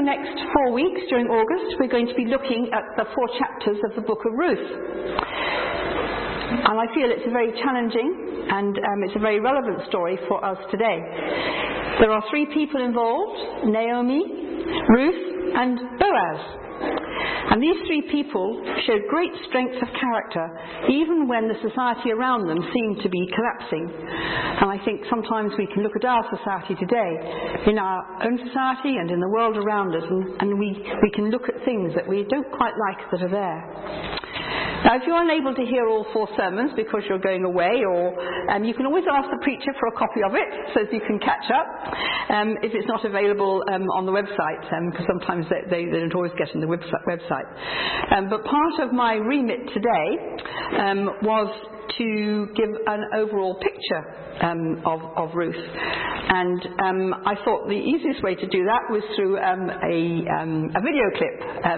the next 4 weeks during August, we're going to be looking at the 4 chapters of the book of Ruth. And I feel it's a very challenging and it's a very relevant story for us today. There are 3 people involved: Naomi, Ruth, and Boaz. And these 3 people showed great strength of character, even when the society around them seemed to be collapsing. And I think sometimes we can look at our society today, in our own society and in the world around us, and we can look at things that we don't quite like that are there. Now, if you're unable to hear all 4 sermons because you're going away, or you can always ask the preacher for a copy of it so that you can catch up if it's not available on the website, because sometimes they don't always get on the website. But part of my remit today was to give an overall picture of Ruth. And I thought the easiest way to do that was through a video clip,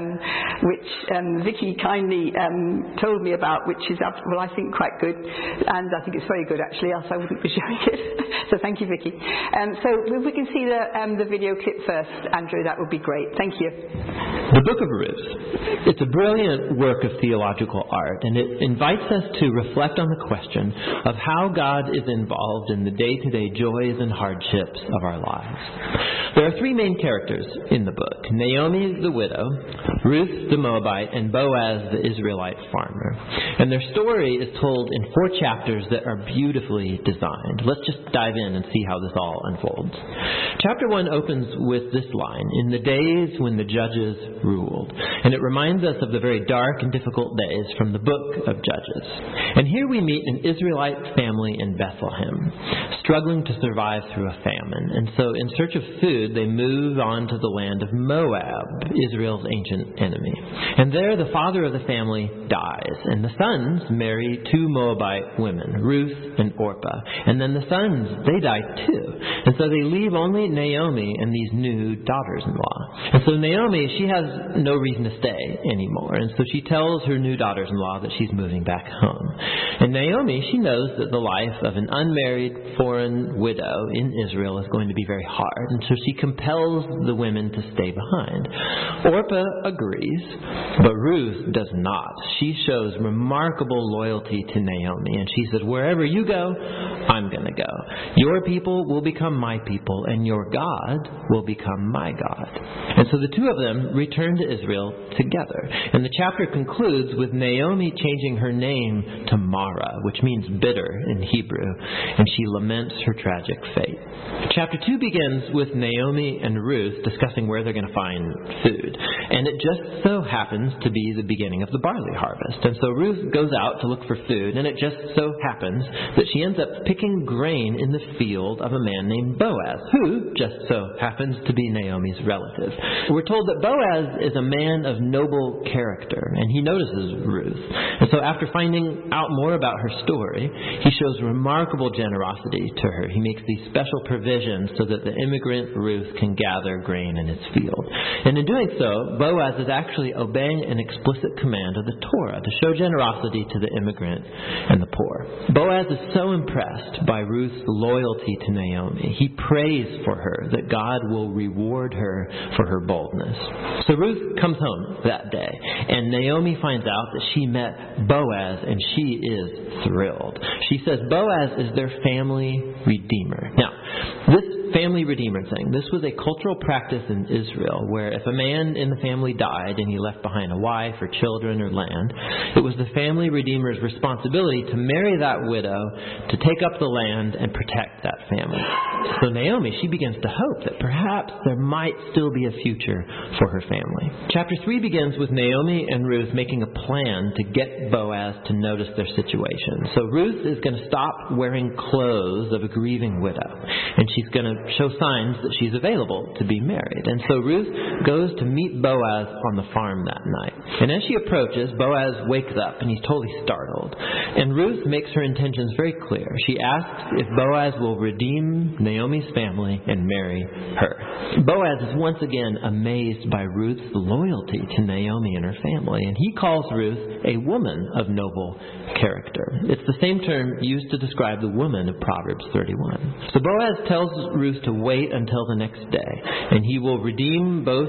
which Vicky kindly told me about, which is, well, I think quite good, and I think it's very good actually, else I wouldn't be showing it. So thank you, Vicky. So if we can see the video clip first, Andrew, that would be great. Thank you. The Book of Ruth. It's a brilliant work of theological art, and it invites us to reflect on the question of how God is involved in the day-to-day joys and hardships of our lives. There are 3 main characters in the book: Naomi the widow, Ruth the Moabite, and Boaz the Israelite farmer. And their story is told in 4 chapters that are beautifully designed. Let's just dive in and see how this all unfolds. Chapter 1 opens with this line: "In the days when the judges ruled." And it reminds us of the very dark and difficult days from the book of Judges. And here we meet an Israelite family in Bethlehem, struggling to survive through a famine. And so in search of food, they move on to the land of Moab, Israel's ancient enemy. And there the father of the family dies, and the sons marry 2 Moabite women, Ruth and Orpah. And then the sons, they die too. And so they leave only Naomi and these new daughters-in-law. And so Naomi, she has no reason to stay anymore. And so she tells her new daughters-in-law that she's moving back home. And Naomi, she knows that the life of an unmarried foreign widow in Israel is going to be very hard. And so she compels the women to stay behind. Orpah agrees, but Ruth does not. She shows remarkable loyalty to Naomi. And she says, "Wherever you go, I'm going to go. Your people will become my people, and your God will become my God." And so the 2 of them return to Israel together. And the chapter concludes with Naomi changing her name to Mara, which means bitter in Hebrew, and she laments her tragic fate. Chapter 2 begins with Naomi and Ruth discussing where they're going to find food. And it just so happens to be the beginning of the barley harvest. And so Ruth goes out to look for food, and it just so happens that she ends up picking grain in the field of a man named Boaz, who just so happens to be Naomi's relative. We're told that Boaz is a man of noble character, and he notices Ruth. And so after finding out more about her story, he shows remarkable generosity to her. He makes these special provisions so that the immigrant Ruth can gather grain in his field. And in doing so, Boaz is actually obeying an explicit command of the Torah to show generosity to the immigrant and the poor. Boaz is so impressed by Ruth's loyalty to Naomi. He prays for her that God will reward her for her boldness. So Ruth comes home that day, and Naomi finds out that she met Boaz, and she is thrilled. She says Boaz is their family redeemer. Now, this family redeemer thing, this was a cultural practice in Israel where if a man in the family died and he left behind a wife or children or land, it was the family redeemer's responsibility to marry that widow, to take up the land and protect that family. So Naomi, she begins to hope that perhaps there might still be a future for her family. Chapter 3 begins with Naomi and Ruth making a plan to get Boaz to notice their situation. So Ruth is going to stop wearing clothes of a grieving widow, and she's going to show signs that she's available to be married. And so Ruth goes to meet Boaz on the farm that night. And as she approaches, Boaz wakes up and he's totally startled. And Ruth makes her intentions very clear. She asks if Boaz will redeem Naomi's family and marry her. Boaz is once again amazed by Ruth's loyalty to Naomi and her family, and he calls Ruth a woman of noble character. It's the same term used to describe the woman of Proverbs 31. So Boaz tells Ruth to wait until the next day, and he will redeem both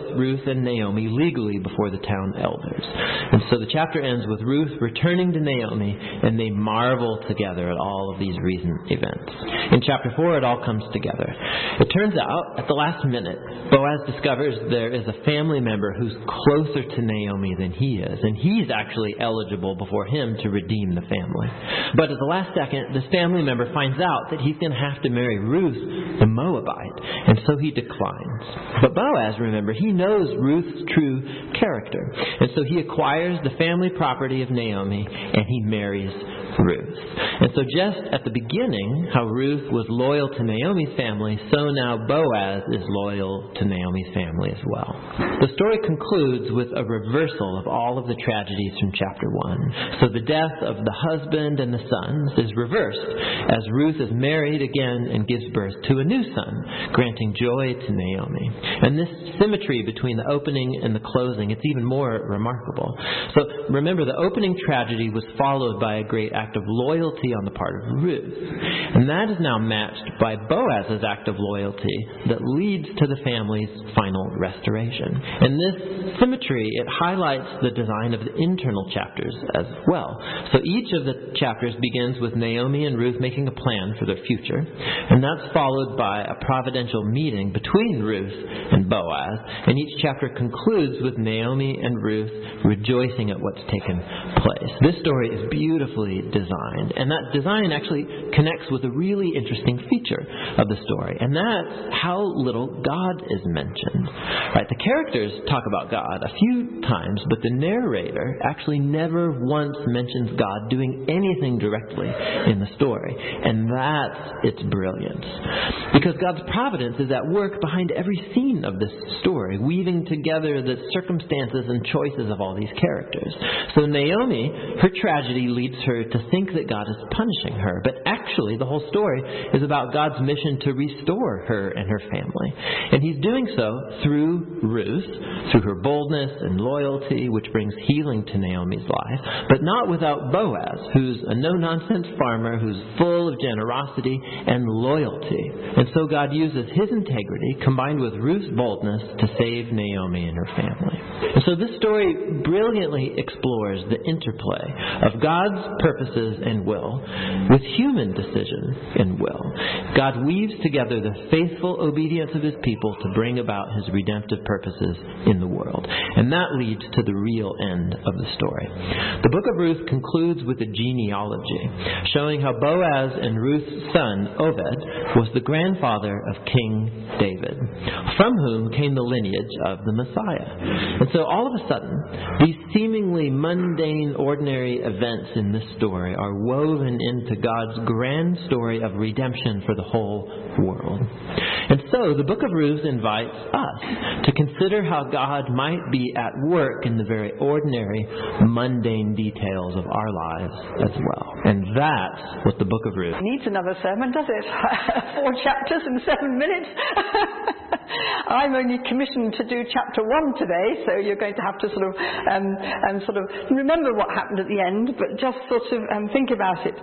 Ruth and Naomi legally before the town elders. And so the chapter ends with Ruth returning to Naomi, and they marvel together at all of these recent events. In chapter 4, it all comes together. It turns out, at the last minute, Boaz discovers there is a family member who's closer to Naomi than he is, and he's actually eligible before him to redeem the family. But at the last second, this family member finds out that he's going to have to marry Ruth, the Moabite, and so he declines. But Boaz, remember, he knows Ruth's true character, and so he acquires the family property of Naomi, and he marries Ruth. And so just at the beginning, how Ruth was loyal to Naomi's family, so now Boaz is loyal to Naomi's family as well. The story concludes with a reversal of all of the tragedies from chapter 1. So the death of the husband and the sons is reversed as Ruth is married again and gives birth to a new son, granting joy to Naomi. And this symmetry between the opening and the closing, it's even more remarkable. So remember, the opening tragedy was followed by a great act of loyalty on the part of Ruth. And that is now matched by Boaz's act of loyalty that leads to the family's final restoration. And this symmetry, it highlights the design of the internal chapters as well. So each of the chapters begins with Naomi and Ruth making a plan for their future. And that's followed by a providential meeting between Ruth and Boaz. And each chapter concludes with Naomi and Ruth rejoicing at what's taken place. This story is beautifully designed, and that design actually connects with a really interesting feature of the story, and that's how little God is mentioned. Right? The characters talk about God a few times, but the narrator actually never once mentions God doing anything directly in the story, and that's its brilliance. Because God's providence is at work behind every scene of this story, weaving together the circumstances and choices of all these characters. So Naomi, her tragedy leads her to think that God is punishing her, but actually the whole story is about God's mission to restore her and her family. And he's doing so through Ruth, through her boldness and loyalty, which brings healing to Naomi's life, but not without Boaz, who's a no-nonsense farmer who's full of generosity and loyalty. And so God uses his integrity combined with Ruth's boldness to save Naomi and her family. And so this story brilliantly explores the interplay of God's purposes and will with human decision and will. God weaves together the faithful obedience of his people to bring about his redemptive purposes in the world. And that leads to the real end of the story. The book of Ruth concludes with a genealogy, showing how Boaz and Ruth's son, Obed, was the grandfather of King David, from whom came the lineage of the Messiah. And so all of a sudden, these seemingly mundane, ordinary events in this story are woven into God's grand story of redemption for the whole world. And so the book of Ruth invites us to consider how God might be at work in the very ordinary, mundane details of our lives as well. And that's what the book of Ruth needs another sermon, does it? 4 chapters in 7 minutes. I'm only commissioned to do chapter 1 today, so you're going to have to sort of remember what happened at the end, but just sort of think about it.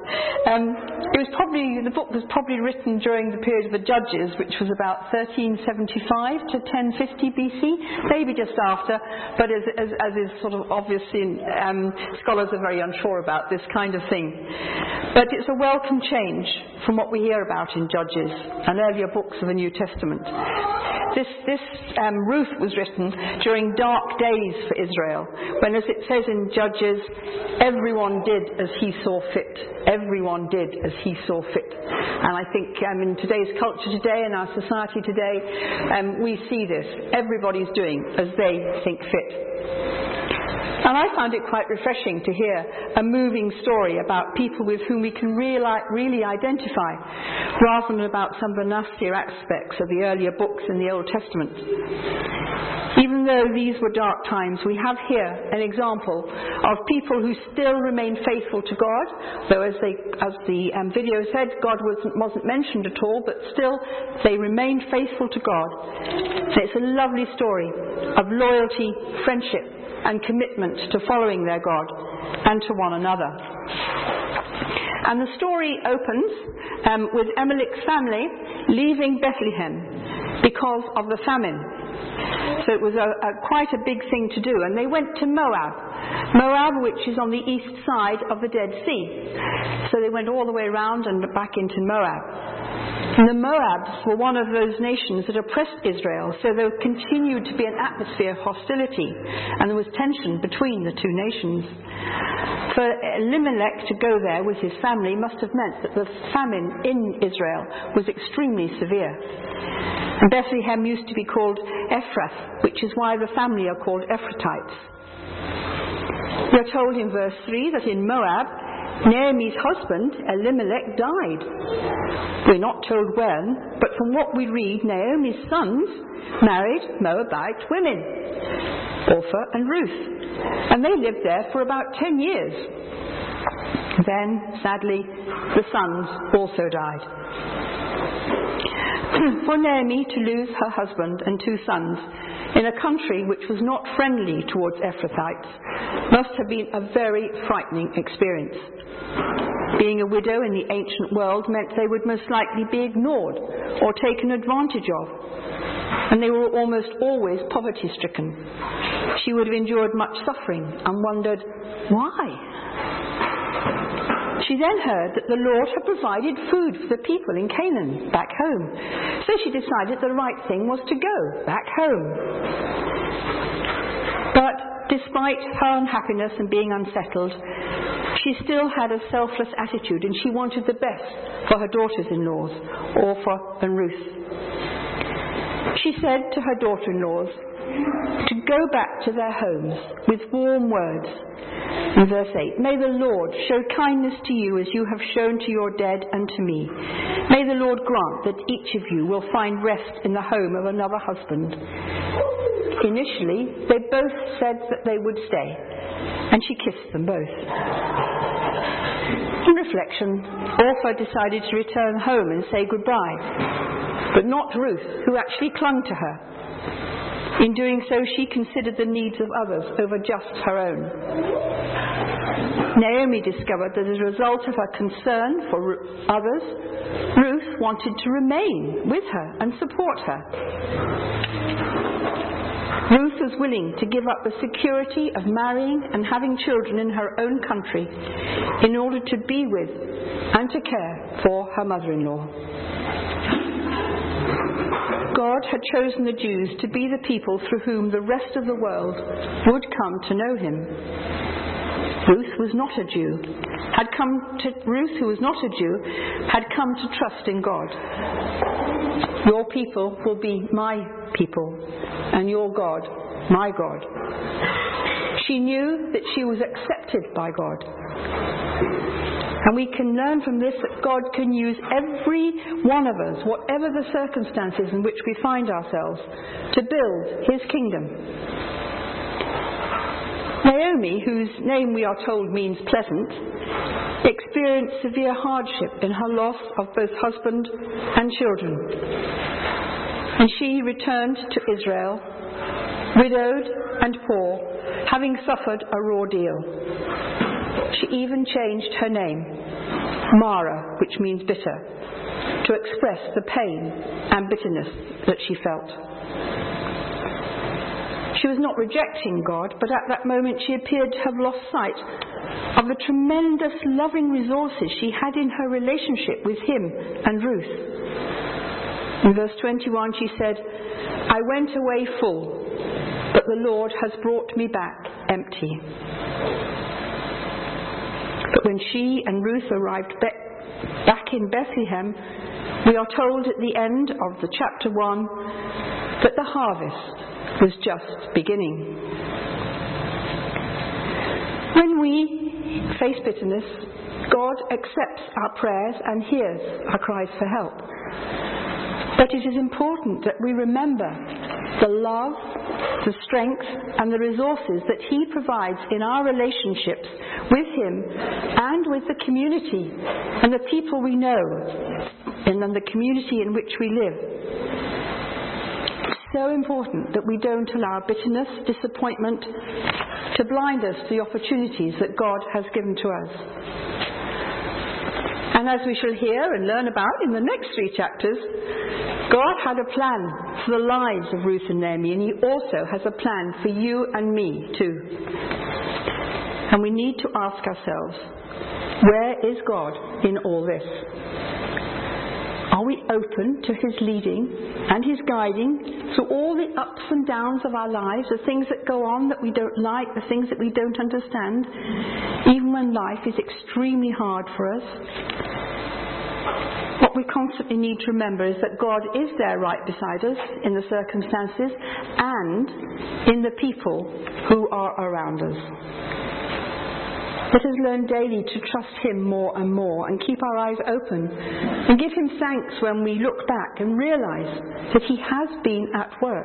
The book was probably written during the period of the Judges, which was about 1375 to 1050 BC, maybe just after, but as is sort of obviously, scholars are very unsure about this kind of thing. But it's a welcome change from what we hear about in Judges and earlier books of the New Testament. This Ruth was written during dark days for Israel, when, as it says in Judges, everyone did as he saw fit. Everyone did as he saw fit. And I think in today's culture today, in our society today, we see this. Everybody's doing as they think fit. And I found it quite refreshing to hear a moving story about people with whom we can really identify, rather than about some of the nastier aspects of the earlier books in the Old Testament. Even though these were dark times, we have here an example of people who still remain faithful to God, though as the video said, God wasn't mentioned at all, but still they remained faithful to God. So it's a lovely story of loyalty, friendship, and commitment to following their God and to one another. And the story opens with Elimelech's family leaving Bethlehem because of the famine. So it was quite a big thing to do. And they went to Moab. Moab, which is on the east side of the Dead Sea. So they went all the way around and back into Moab. And the Moabs were one of those nations that oppressed Israel, so there continued to be an atmosphere of hostility, and there was tension between the two nations. For Elimelech to go there with his family must have meant that the famine in Israel was extremely severe. And Bethlehem used to be called Ephrath, which is why the family are called Ephrathites. We are told in verse 3 that in Moab, Naomi's husband, Elimelech, died. We're not told when, but from what we read, Naomi's sons married Moabite women, Orpah and Ruth, and they lived there for about 10 years. Then, sadly, the sons also died. For Naomi to lose her husband and 2 sons in a country which was not friendly towards Ephrathites must have been a very frightening experience. Being a widow in the ancient world meant they would most likely be ignored or taken advantage of, and they were almost always poverty-stricken. She would have endured much suffering and wondered, why? She then heard that the Lord had provided food for the people in Canaan, back home. So she decided the right thing was to go back home. But despite her unhappiness and being unsettled, she still had a selfless attitude, and she wanted the best for her daughters-in-laws, Orpah and Ruth. She said to her daughter-in-laws to go back to their homes with warm words. In verse 8, "May the Lord show kindness to you as you have shown to your dead and to me. May the Lord grant that each of you will find rest in the home of another husband." Initially, they both said that they would stay, and she kissed them both. In reflection, Orpah decided to return home and say goodbye, but not Ruth, who actually clung to her. In doing so, she considered the needs of others over just her own. Naomi discovered that as a result of her concern for others, Ruth wanted to remain with her and support her. Ruth was willing to give up the security of marrying and having children in her own country in order to be with and to care for her mother-in-law. God had chosen the Jews to be the people through whom the rest of the world would come to know him. Ruth, who was not a Jew, had come to trust in God. Your people will be my people, and your God, my God. She knew that she was accepted by God. And we can learn from this that God can use every one of us, whatever the circumstances in which we find ourselves, to build his kingdom. Naomi, whose name we are told means pleasant, experienced severe hardship in her loss of both husband and children. And she returned to Israel, widowed and poor, having suffered a raw deal. She even changed her name, Mara, which means bitter, to express the pain and bitterness that she felt. She was not rejecting God, but at that moment she appeared to have lost sight of the tremendous loving resources she had in her relationship with him and Ruth. In verse 21 she said, "I went away full, but the Lord has brought me back empty." But when she and Ruth arrived back in Bethlehem, we are told at the end of the chapter 1 that the harvest was just beginning. When we face bitterness, God accepts our prayers and hears our cries for help. But it is important that we remember the love, the strength and the resources that he provides in our relationships with him and with the community and the people we know and then the community in which we live. It's so important that we don't allow bitterness, disappointment to blind us to the opportunities that God has given to us. And as we shall hear and learn about in the next 3 chapters, God had a plan for the lives of Ruth and Naomi, and He also has a plan for you and me too. And we need to ask ourselves, where is God in all this? Are we open to His leading and His guiding through all the ups and downs of our lives, the things that go on that we don't like, the things that we don't understand, even when life is extremely hard for us? What we constantly need to remember is that God is there right beside us in the circumstances and in the people who are around us. Let us learn daily to trust Him more and more and keep our eyes open and give Him thanks when we look back and realise that He has been at work.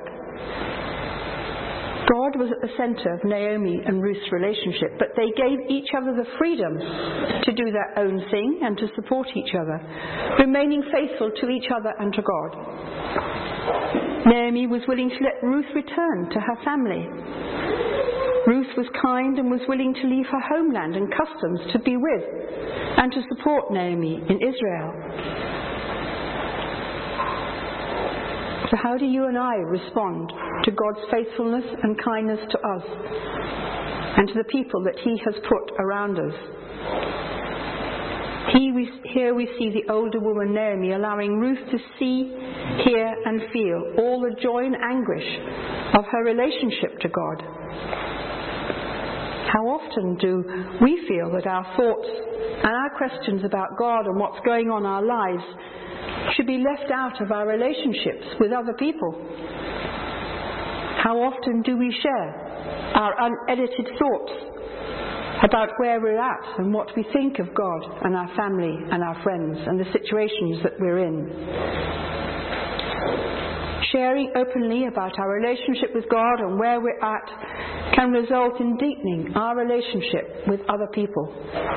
God was at the centre of Naomi and Ruth's relationship, but they gave each other the freedom to do their own thing and to support each other, remaining faithful to each other and to God. Naomi was willing to let Ruth return to her family. Ruth was kind and was willing to leave her homeland and customs to be with and to support Naomi in Israel. So how do you and I respond to God's faithfulness and kindness to us and to the people that He has put around us? Here we see the older woman Naomi allowing Ruth to see, hear and feel all the joy and anguish of her relationship to God. How often do we feel that our thoughts and our questions about God and what's going on in our lives should be left out of our relationships with other people? How often do we share our unedited thoughts about where we're at and what we think of God and our family and our friends and the situations that we're in? Sharing openly about our relationship with God and where we're at can result in deepening our relationship with other people.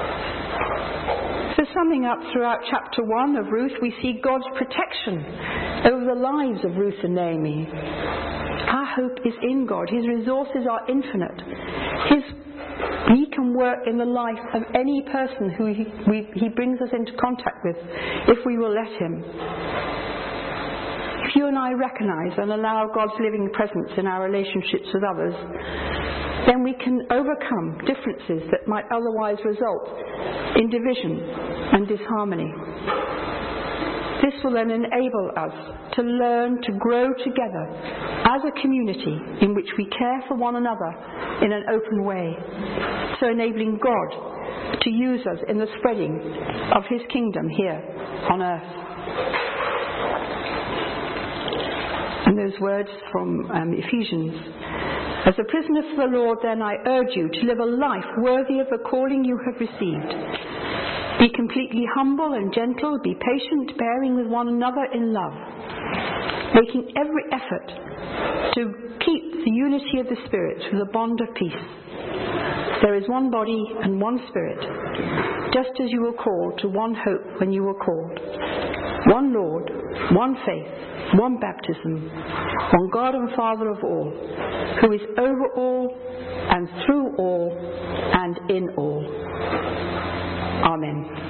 So summing up throughout chapter 1 of Ruth, we see God's protection over the lives of Ruth and Naomi. Our hope is in God. His resources are infinite. He can work in the life of any person who He brings us into contact with if we will let Him. If you and I recognise and allow God's living presence in our relationships with others, then we can overcome differences that might otherwise result in division and disharmony. This will then enable us to learn to grow together as a community in which we care for one another in an open way, so enabling God to use us in the spreading of His kingdom here on earth. And those words from Ephesians. As a prisoner for the Lord, then I urge you to live a life worthy of the calling you have received. Be completely humble and gentle, be patient, bearing with one another in love, making every effort to keep the unity of the Spirit through the bond of peace. There is one body and one Spirit, just as you were called to one hope when you were called. One Lord, one faith, one baptism, one God and Father of all, who is over all and through all and in all. Amen.